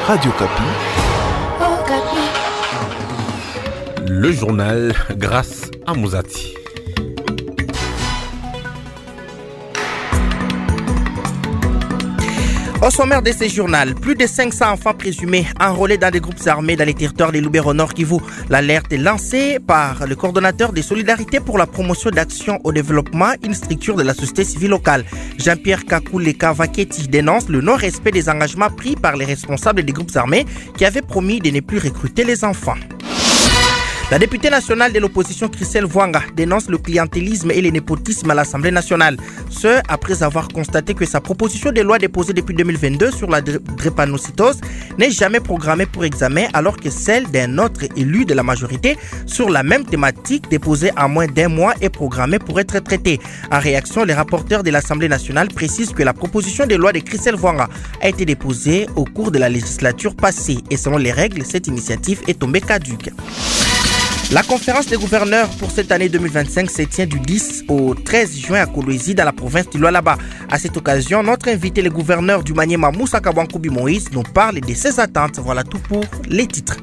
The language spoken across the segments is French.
Radio Kapi. Le journal grâce à Mouzati. Au sommaire de ce journal, plus de 500 enfants présumés enrôlés dans des groupes armés dans les territoires des Lubero Nord Kivu. L'alerte est lancée par le coordonnateur des solidarités pour la promotion d'action au développement, une structure de la société civile locale. Jean-Pierre Kakule Kavaketi dénonce le non-respect des engagements pris par les responsables des groupes armés qui avaient promis de ne plus recruter les enfants. La députée nationale de l'opposition Christelle Vwanga dénonce le clientélisme et le népotisme à l'Assemblée nationale. Ce, après avoir constaté que sa proposition de loi déposée depuis 2022 sur la drépanocytose n'est jamais programmée pour examen, alors que celle d'un autre élu de la majorité sur la même thématique déposée en moins d'un mois est programmée pour être traitée. En réaction, les rapporteurs de l'Assemblée nationale précisent que la proposition de loi de Christelle Vwanga a été déposée au cours de la législature passée et selon les règles, cette initiative est tombée caduque. La conférence des gouverneurs pour cette année 2025 se tient du 10 au 13 juin à Kolwezi dans la province du Lualaba. À cette occasion, notre invité, le gouverneur du Maniema Moussa Kabwankoubi Moïse, nous parle de ses attentes. Voilà tout pour les titres.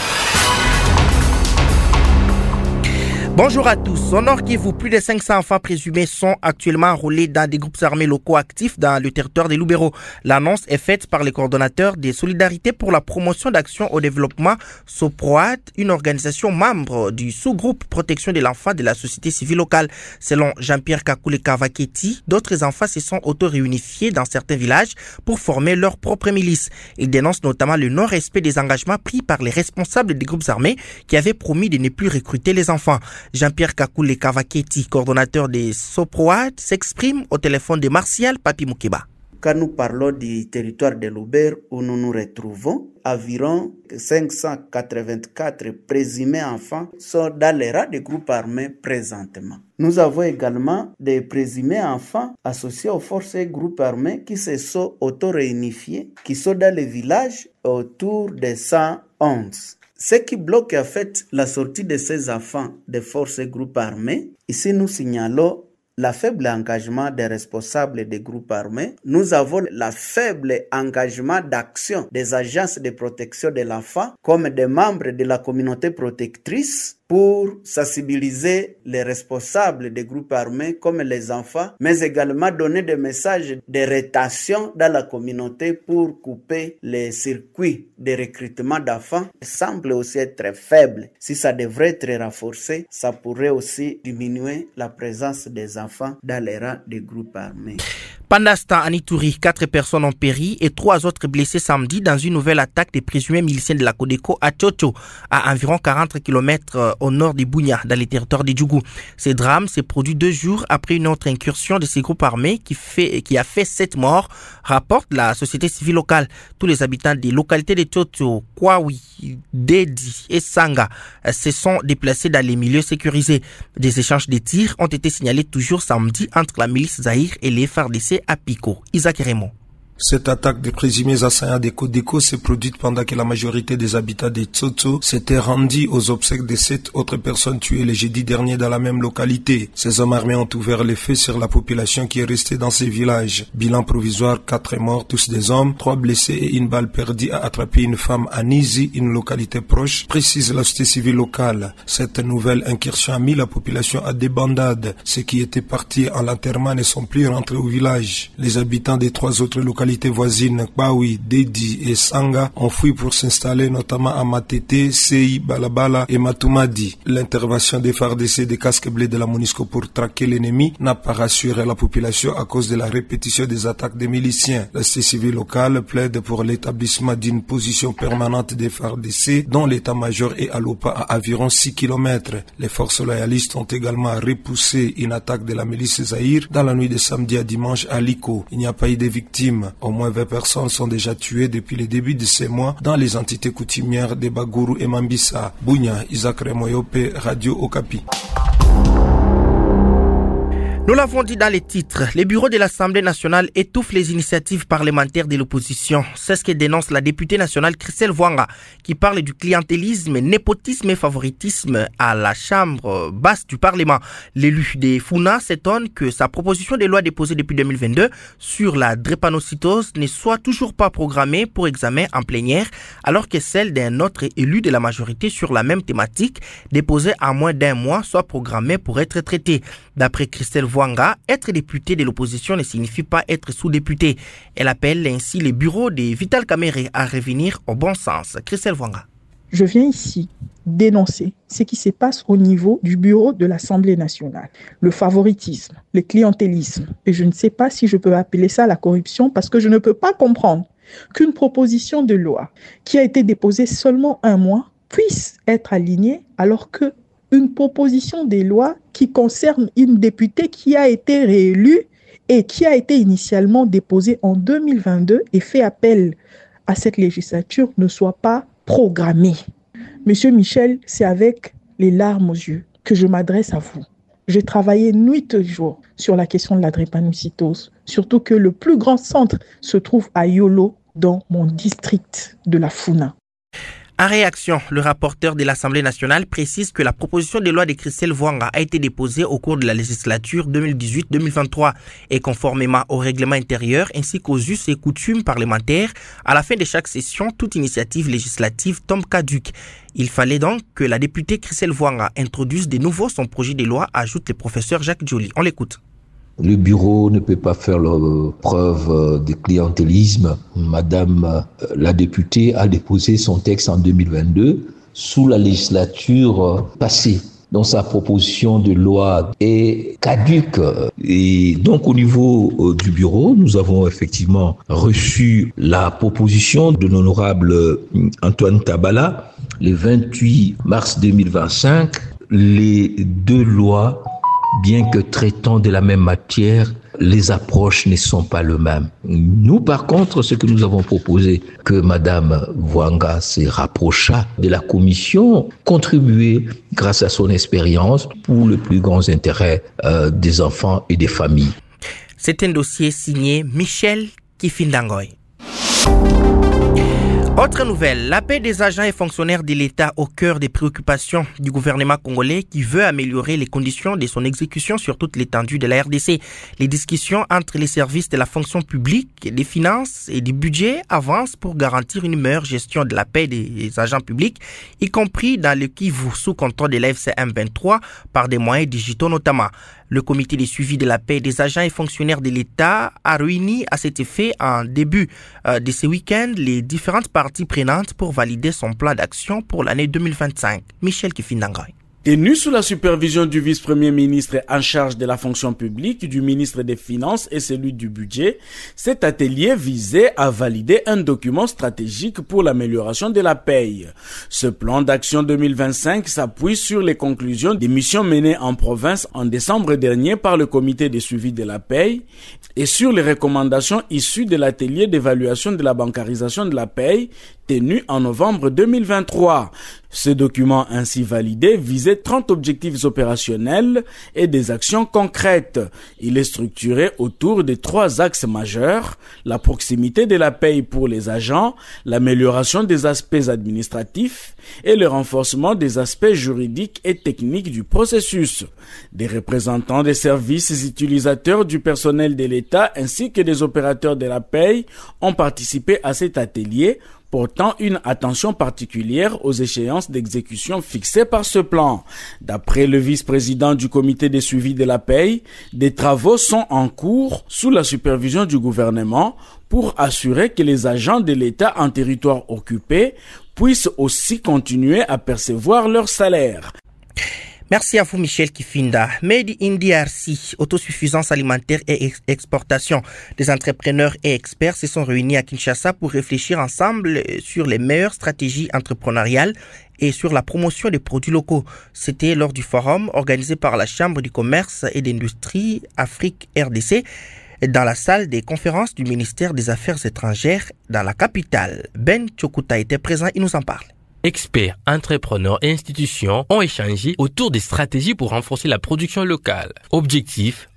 Bonjour à tous. Au Nord Kivu, plus de 500 enfants présumés sont actuellement enrôlés dans des groupes armés locaux actifs dans le territoire des Lubero. L'annonce est faite par les coordonnateurs des solidarités pour la promotion d'action au développement SOPROAD, une organisation membre du sous-groupe protection de l'enfant de la société civile locale. Selon Jean-Pierre Kakule Kavaketi, d'autres enfants se sont auto-réunifiés dans certains villages pour former leur propre milice. Ils dénoncent notamment le non-respect des engagements pris par les responsables des groupes armés qui avaient promis de ne plus recruter les enfants. Jean-Pierre Kakule Kavaketi, coordonnateur des SOPROAD, s'exprime au téléphone de Martial Papi Moukeba. Quand nous parlons du territoire de Lubero où nous nous retrouvons, environ 584 présumés enfants sont dans les rangs des groupes armés présentement. Nous avons également des présumés enfants associés aux forces et groupes armés qui se sont auto-réunifiés, qui sont dans les villages autour de 111. Ce qui bloque en fait la sortie de ces enfants des forces et groupes armés, ici nous signalons la faible engagement des responsables des groupes armés. Nous avons la faible engagement d'action des agences de protection de l'enfant comme des membres de la communauté protectrice pour sensibiliser les responsables des groupes armés comme les enfants, mais également donner des messages de rétention dans la communauté pour couper les circuits de recrutement d'enfants. Ça semble aussi être très faible. Si ça devrait être renforcé, ça pourrait aussi diminuer la présence des enfants dans les rangs des groupes armés. Pendant ce temps, à Ituri, 4 personnes ont péri et 3 autres blessés samedi dans une nouvelle attaque des présumés miliciens de la Codeco à Tchocho, à environ 40 km au nord de Bunia, dans les territoires de Djougou. Ce drame s'est produit 2 jours après une autre incursion de ces groupes armés qui a fait 7 morts, rapporte la société civile locale. Tous les habitants des localités de Tchocho, Kwawi, Dedi et Sanga se sont déplacés dans les milieux sécurisés. Des échanges de tirs ont été signalés toujours samedi entre la milice Zahir et les FARDC à Pico. Isaac Raymond. Cette attaque des présumés assaillants des Codeco s'est produite pendant que la majorité des habitants de Tsotso s'étaient rendus aux obsèques de 7 autres personnes tuées le jeudi dernier dans la même localité. Ces hommes armés ont ouvert le feu sur la population qui est restée dans ces villages. Bilan provisoire, 4 morts, tous des hommes, 3 blessés et une balle perdue a attrapé une femme à Nizi, une localité proche, précise la société civile locale. Cette nouvelle incursion a mis la population à débandade. Ceux qui étaient partis en l'enterrement ne sont plus rentrés au village. Les habitants des 3 autres localités voisines, Bawi, Dedi et Sanga, ont fui pour s'installer notamment à Matete, Sei, Balabala et Matumadi. L'intervention des FARDC des casques blés de la MONUSCO pour traquer l'ennemi n'a pas rassuré la population à cause de la répétition des attaques des miliciens. La société civile locale plaide pour l'établissement d'une position permanente des FARDC dont l'état-major est à Lopa à environ 6 km. Les forces loyalistes ont également repoussé une attaque de la milice Zahir dans la nuit de samedi à dimanche à Liko. Il n'y a pas eu de victimes. Au moins 20 personnes sont déjà tuées depuis le début de ces mois dans les entités coutumières de Baguru et Mambisa. Bunya, Isaac Remoyope, Radio Okapi. Nous l'avons dit dans les titres, les bureaux de l'Assemblée nationale étouffent les initiatives parlementaires de l'opposition. C'est ce que dénonce la députée nationale Christelle Vwanga, qui parle du clientélisme, népotisme et favoritisme à la chambre basse du Parlement. L'élu des Funa s'étonne que sa proposition de loi déposée depuis 2022 sur la drépanocytose ne soit toujours pas programmée pour examen en plénière, alors que celle d'un autre élu de la majorité sur la même thématique, déposée en moins d'un mois, soit programmée pour être traitée. D'après Christelle Vwanga, être député de l'opposition ne signifie pas être sous-député. Elle appelle ainsi les bureaux de Vital Kamerhe à revenir au bon sens. Christelle Vwanga. Je viens ici dénoncer ce qui se passe au niveau du bureau de l'Assemblée nationale. Le favoritisme, le clientélisme. Et je ne sais pas si je peux appeler ça la corruption parce que je ne peux pas comprendre qu'une proposition de loi qui a été déposée seulement un mois puisse être alignée alors que une proposition de loi qui concerne une députée qui a été réélue et qui a été initialement déposée en 2022 et fait appel à cette législature ne soit pas programmée. Monsieur Michel, c'est avec les larmes aux yeux que je m'adresse à vous. J'ai travaillé nuit et jour sur la question de la drépanocytose, surtout que le plus grand centre se trouve à Yolo, dans mon district de la Funa. En réaction, le rapporteur de l'Assemblée nationale précise que la proposition de loi de Christelle Vwanga a été déposée au cours de la législature 2018-2023 et conformément au règlement intérieur ainsi qu'aux us et coutumes parlementaires, à la fin de chaque session, toute initiative législative tombe caduque. Il fallait donc que la députée Christelle Vwanga introduise de nouveau son projet de loi, ajoute le professeur Jacques Joly. On l'écoute. Le bureau ne peut pas faire preuve de clientélisme. Madame la députée a déposé son texte en 2022 sous la législature passée. Donc sa proposition de loi est caduque. Et donc au niveau du bureau, nous avons effectivement reçu la proposition de l'honorable Antoine Tabala le 28 mars 2025. Les deux lois, bien que traitant de la même matière, les approches ne sont pas les mêmes. Nous, par contre, ce que nous avons proposé, que Madame Vwanga se rapprocha de la commission, contribuer grâce à son expérience pour le plus grand intérêt des enfants et des familles. C'est un dossier signé Michel Kifindangoy. Autre nouvelle, la paix des agents et fonctionnaires de l'État au cœur des préoccupations du gouvernement congolais qui veut améliorer les conditions de son exécution sur toute l'étendue de la RDC. Les discussions entre les services de la fonction publique, des finances et du budget avancent pour garantir une meilleure gestion de la paix des agents publics, y compris dans le Kivu sous contrôle de la FCM23 par des moyens digitaux notamment. Le comité de suivi de la paix des agents et fonctionnaires de l'État a réuni à cet effet en début de ce week-end les différentes parties prenantes pour valider son plan d'action pour l'année 2025. Michel Kifindangoy. Tenu sous la supervision du vice-premier ministre en charge de la fonction publique, du ministre des Finances et celui du budget, cet atelier visait à valider un document stratégique pour l'amélioration de la paye. Ce plan d'action 2025 s'appuie sur les conclusions des missions menées en province en décembre dernier par le comité de suivi de la paye et sur les recommandations issues de l'atelier d'évaluation de la bancarisation de la paye tenu en novembre 2023. Ce document ainsi validé visait 30 objectifs opérationnels et des actions concrètes. Il est structuré autour de 3 axes majeurs: la proximité de la paye pour les agents, l'amélioration des aspects administratifs et le renforcement des aspects juridiques et techniques du processus. Des représentants des services utilisateurs du personnel de l'État ainsi que des opérateurs de la paye ont participé à cet atelier, portant une attention particulière aux échéances d'exécution fixées par ce plan. D'après le vice-président du comité de suivi de la paye, des travaux sont en cours sous la supervision du gouvernement pour assurer que les agents de l'État en territoire occupé puissent aussi continuer à percevoir leur salaire. Merci à vous, Michel Kifinda. Made in DRC, autosuffisance alimentaire et exportation. Des entrepreneurs et experts se sont réunis à Kinshasa pour réfléchir ensemble sur les meilleures stratégies entrepreneuriales et sur la promotion des produits locaux. C'était lors du forum organisé par la Chambre du commerce et d'industrie Afrique RDC dans la salle des conférences du ministère des Affaires étrangères dans la capitale. Ben Chokuta était présent, il nous en parle. Experts, entrepreneurs et institutions ont échangé autour des stratégies pour renforcer la production locale. Objectif,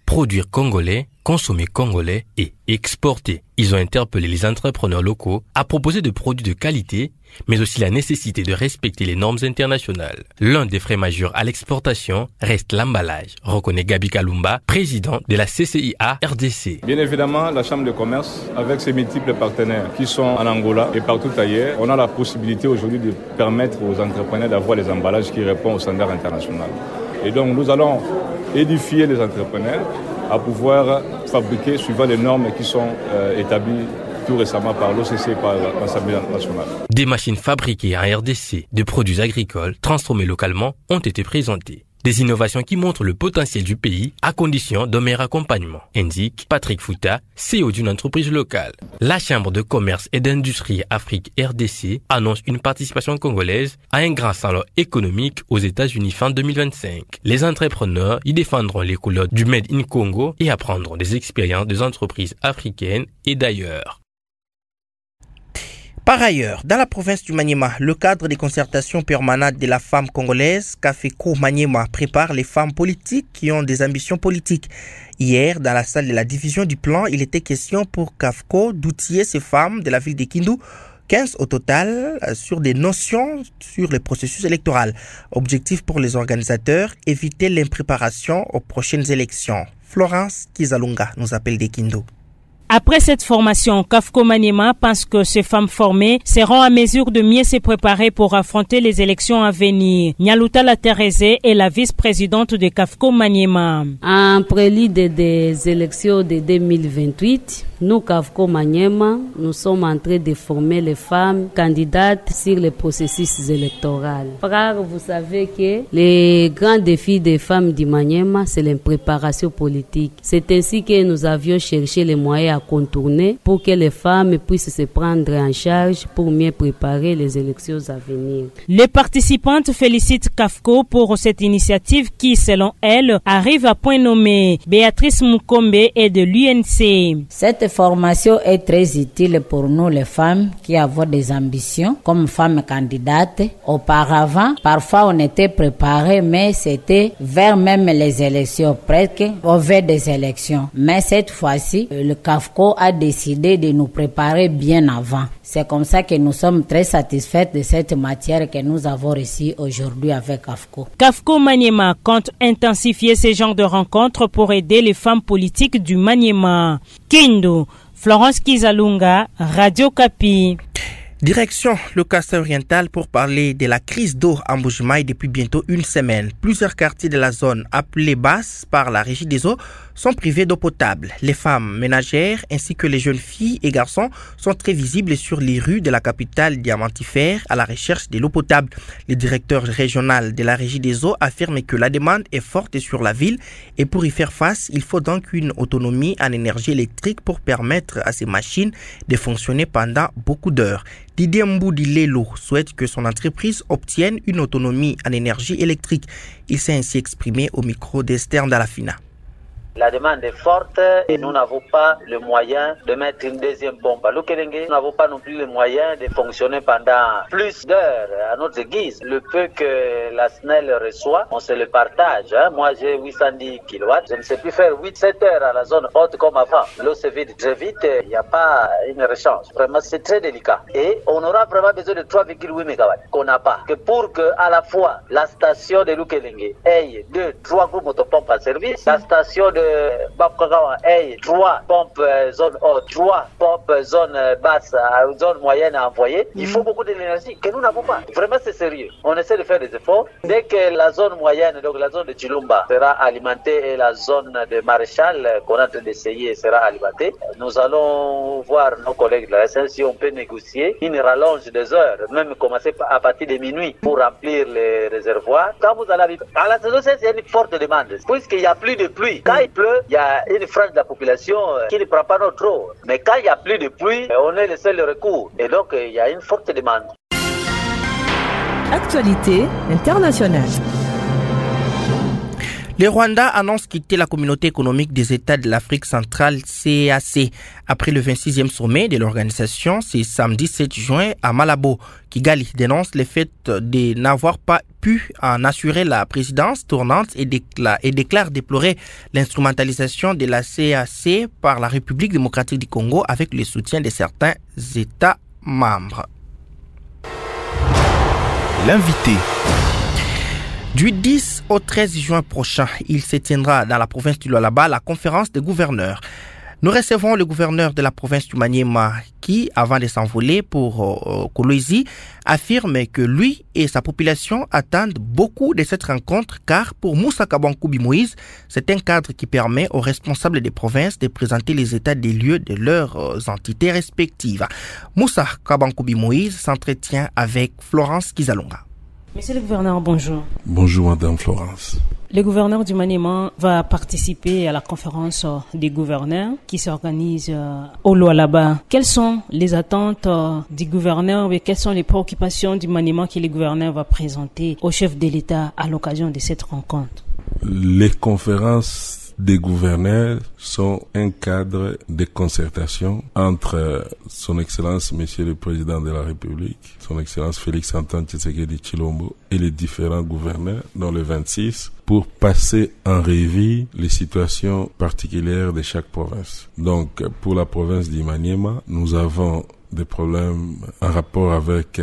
produire congolais, consommer congolais et exporter. Ils ont interpellé les entrepreneurs locaux à proposer de produits de qualité, mais aussi la nécessité de respecter les normes internationales. L'un des frais majeurs à l'exportation reste l'emballage, reconnaît Gabi Kalumba, président de la CCIA RDC. Bien évidemment, la Chambre de commerce, avec ses multiples partenaires qui sont en Angola et partout ailleurs, on a la possibilité aujourd'hui de permettre aux entrepreneurs d'avoir les emballages qui répondent aux standards internationaux. Et donc nous allons édifier les entrepreneurs à pouvoir fabriquer suivant les normes qui sont établies tout récemment par l'OCC et par l'Assemblée nationale. Des machines fabriquées en RDC de produits agricoles transformés localement ont été présentées. Des innovations qui montrent le potentiel du pays à condition d'un meilleur accompagnement, indique Patrick Fouta, CEO d'une entreprise locale. La Chambre de commerce et d'industrie Afrique RDC annonce une participation congolaise à un grand salon économique aux États-Unis fin 2025. Les entrepreneurs y défendront les couleurs du Made in Congo et apprendront des expériences des entreprises africaines et d'ailleurs. Par ailleurs, dans la province du Maniema, le cadre des concertations permanentes de la femme congolaise, Cafeco Maniema, prépare les femmes politiques qui ont des ambitions politiques. Hier, dans la salle de la division du plan, il était question pour CAFCO d'outiller ces femmes de la ville de Kindu, 15 au total, sur des notions sur le processus électoral. Objectif pour les organisateurs, éviter l'impréparation aux prochaines élections. Florence Kizalunga nous appelle de Kindu. Après cette formation, CAFCO Maniema pense que ces femmes formées seront à mesure de mieux se préparer pour affronter les élections à venir. Nyaluta La Thérèse est la vice-présidente de CAFCO Maniema. En prélude des élections de 2028, nous, CAFCO Maniema, nous sommes en train de former les femmes candidates sur le processus électoral. Frère, vous savez que les grands défis des femmes du Maniema, c'est la préparation politique. C'est ainsi que nous avions cherché les moyens à contourner pour que les femmes puissent se prendre en charge pour mieux préparer les élections à venir. Les participantes félicitent CAFCO pour cette initiative qui, selon elles, arrive à point nommé. Béatrice Mukombe est de l'UNC. Cette formation est très utile pour nous les femmes qui avons des ambitions comme femmes candidates. Auparavant, parfois on était préparés, mais c'était vers même les élections, presque au vers des élections. Mais cette fois-ci, le CAFCO a décidé de nous préparer bien avant. C'est comme ça que nous sommes très satisfaits de cette matière que nous avons reçue aujourd'hui avec CAFCO. CAFCO Maniema compte intensifier ce genre de rencontres pour aider les femmes politiques du Maniema. Kindu, Florence Kizalunga, Radio Kapi. Direction le Kasai oriental pour parler de la crise d'eau en Mbuji-Mayi depuis bientôt une semaine. Plusieurs quartiers de la zone appelés Basse par la Régie des eaux sont privés d'eau potable. Les femmes ménagères ainsi que les jeunes filles et garçons sont très visibles sur les rues de la capitale diamantifère à la recherche de l'eau potable. Le directeur régional de la Régie des eaux affirme que la demande est forte sur la ville et pour y faire face, il faut donc une autonomie en énergie électrique pour permettre à ces machines de fonctionner pendant beaucoup d'heures. Didier Mboudi Lelo souhaite que son entreprise obtienne une autonomie en énergie électrique. Il s'est ainsi exprimé au micro d'Esther Ndalafina. La demande est forte et nous n'avons pas le moyen de mettre une deuxième pompe. À Lukelenge, nous n'avons pas non plus le moyen de fonctionner pendant plus d'heures à notre guise. Le peu que la SNEL reçoit, on se le partage. Moi, j'ai 810 kW. Je ne sais plus faire 8-7 heures à la zone haute comme avant. L'eau se vide très vite. Il n'y a pas une rechange. Vraiment, c'est très délicat. Et on aura vraiment besoin de 3,8 MW qu'on n'a pas. Que pour que, à la fois, la station de Lukelenge ait 2-3 groupes motopompes en service, la station de Bapkagawa ait 3 pompes zone haute, 3 pompes zone basse, zone moyenne à envoyer, il faut beaucoup d'énergie que nous n'avons pas. Vraiment, c'est sérieux. On essaie de faire des efforts. Dès que la zone moyenne, donc la zone de Chilumba, sera alimentée et la zone de Maréchal, qu'on est en train d'essayer, sera alimentée, nous allons voir nos collègues de la SN si on peut négocier une rallonge des heures, même commencer à partir de minuit pour remplir les réservoirs. Quand vous allez à la saison, c'est une forte demande, puisqu'il n'y a plus de pluie. Quand il pleut, il y a une frange de la population qui ne prend pas notre eau. Mais quand il n'y a plus de pluie, on est le seul recours. Et donc, il y a une forte demande. Actualité internationale. Le Rwanda annonce quitter la communauté économique des États de l'Afrique centrale CEEAC après le 26e sommet de l'organisation. C'est samedi 7 juin à Malabo. Kigali dénonce le fait de n'avoir pas pu en assurer la présidence tournante et déclare déplorer l'instrumentalisation de la CEEAC par la République démocratique du Congo avec le soutien de certains États membres. L'invité. Du 10 au 13 juin prochain, il se tiendra dans la province du Lualaba la conférence des gouverneurs. Nous recevons le gouverneur de la province du Maniema qui, avant de s'envoler pour Kolwezi, affirme que lui et sa population attendent beaucoup de cette rencontre car pour Moussa Kabankoubi Moïse, c'est un cadre qui permet aux responsables des provinces de présenter les états des lieux de leurs entités respectives. Moussa Kabankoubi Moïse s'entretient avec Florence Kizalonga. Monsieur le gouverneur, bonjour. Bonjour Madame Florence. Le gouverneur du Maniema va participer à la conférence des gouverneurs qui s'organise au Lualaba. Quelles sont les attentes du gouverneur et quelles sont les préoccupations du Maniema que le gouverneur va présenter au chef de l'État à l'occasion de cette rencontre? Les conférences des gouverneurs sont un cadre de concertation entre son Excellence Monsieur le Président de la République, son Excellence Félix Antoine Tshisekedi Tshilombo et les différents gouverneurs dans le 26 pour passer en revue les situations particulières de chaque province. Donc pour la province du Maniema, nous avons des problèmes en rapport avec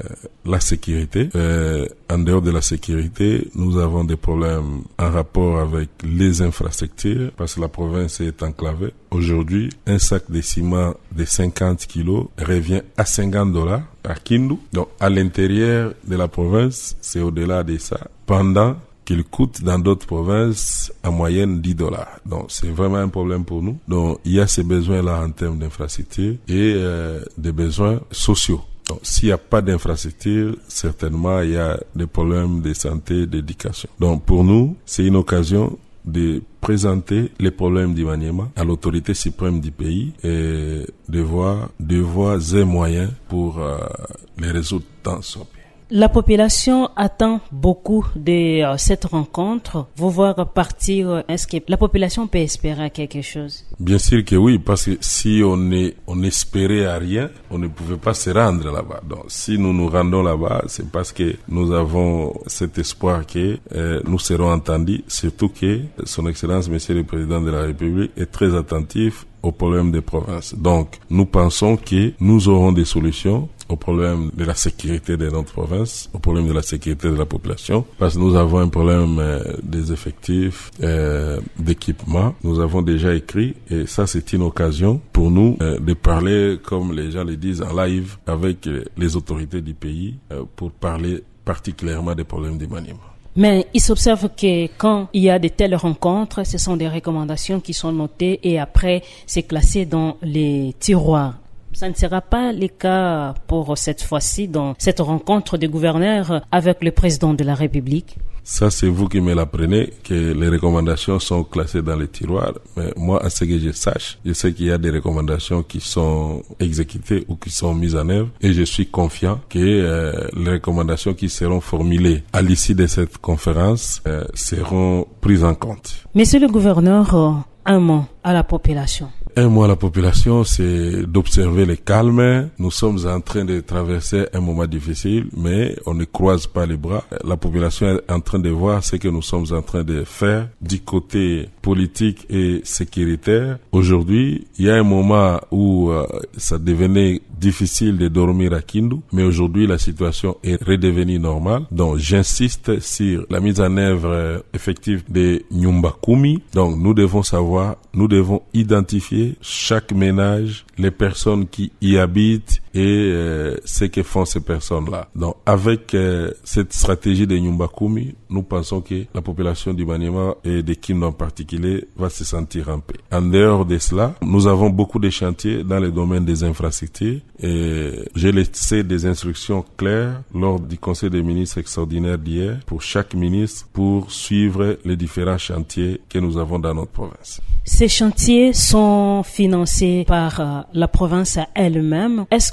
la sécurité. En dehors de la sécurité, nous avons des problèmes en rapport avec les infrastructures parce que la province est enclavée. Aujourd'hui, un sac de ciment de 50 kilos revient à $50 à Kindu. Donc, à l'intérieur de la province, c'est au-delà de ça. Pendant qu'il coûte dans d'autres provinces en moyenne $10. Donc, c'est vraiment un problème pour nous. Donc, il y a ces besoins-là en termes d'infrastructure et des besoins sociaux. Donc, s'il n'y a pas d'infrastructure, certainement, il y a des problèmes de santé, d'éducation. Donc, pour nous, c'est une occasion de présenter les problèmes du Maniema à l'autorité suprême du pays et de voir des voies et moyens pour les résoudre dans son pays. La population attend beaucoup de cette rencontre. Vous voir partir, est-ce que la population peut espérer quelque chose? Bien sûr que oui, parce que si on espérait à rien, on ne pouvait pas se rendre là-bas. Donc, si nous nous rendons là-bas, c'est parce que nous avons cet espoir que nous serons entendus, surtout que son Excellence Monsieur le Président de la République est très attentif aux problèmes des provinces. Donc, nous pensons que nous aurons des solutions au problème de la sécurité de notre province, au problème de la sécurité de la population, parce que nous avons un problème des effectifs, d'équipement. Nous avons déjà écrit, et ça c'est une occasion pour nous de parler, comme les gens le disent, en live avec les autorités du pays pour parler particulièrement des problèmes du Maniema. Mais il s'observe que quand il y a de telles rencontres, ce sont des recommandations qui sont notées et après c'est classé dans les tiroirs. Ça ne sera pas le cas pour cette fois-ci dans cette rencontre des gouverneurs avec le président de la République. Ça, c'est vous qui me l'apprenez, que les recommandations sont classées dans les tiroirs. Mais moi, à ce que je sache, je sais qu'il y a des recommandations qui sont exécutées ou qui sont mises en œuvre. Et je suis confiant que les recommandations qui seront formulées à l'issue de cette conférence seront prises en compte. Monsieur le gouverneur, un mot à la population. Un mot à la population, c'est d'observer le calme. Nous sommes en train de traverser un moment difficile, mais on ne croise pas les bras. La population est en train de voir ce que nous sommes en train de faire du côté politique et sécuritaire. Aujourd'hui, il y a un moment où ça devenait difficile de dormir à Kindu, mais aujourd'hui la situation est redevenue normale. Donc j'insiste sur la mise en œuvre effective de Nyumba Kumi. Donc nous devons savoir, nous devons identifier chaque ménage, les personnes qui y habitent et ce que font ces personnes-là. Donc avec cette stratégie de Nyumba Kumi, nous pensons que la population du Maniema et de Kindu en particulier va se sentir en paix. En dehors de cela, nous avons beaucoup de chantiers dans le domaine des infrastructures et j'ai laissé des instructions claires lors du Conseil des ministres extraordinaire d'hier pour chaque ministre pour suivre les différents chantiers que nous avons dans notre province. Ces chantiers sont financés par la province elle-même. Est-ce que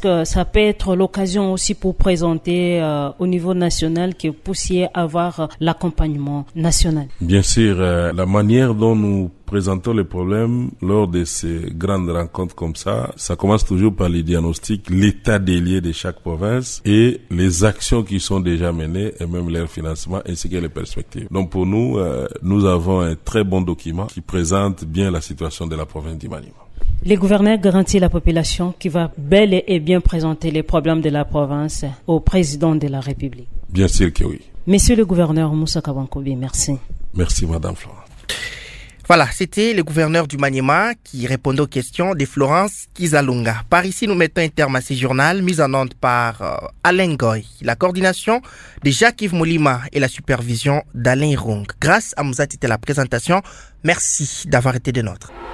que ça peut être l'occasion aussi pour présenter au niveau national que vous puissiez avoir l'accompagnement national. Bien sûr, la manière dont nous présentons les problèmes lors de ces grandes rencontres comme ça commence toujours par les diagnostics, l'état des lieux de chaque province et les actions qui sont déjà menées et même leur financement ainsi que les perspectives. Donc pour nous, nous avons un très bon document qui présente bien la situation de la province du Maniema. Le gouverneur garantit la population qui va bel et bien présenter les problèmes de la province au président de la République. Bien sûr que oui. Monsieur le gouverneur Moussa Kabankobi, merci. Merci Madame Florence. Voilà, c'était le gouverneur du Maniema qui répondait aux questions de Florence Kizalunga. Par ici, nous mettons un terme à ce journal mis en onde par Alain Goy, la coordination de Jacques-Yves Molima et la supervision d'Alain Rung. Grâce à Mouzati, c'était la présentation. Merci d'avoir été des nôtres.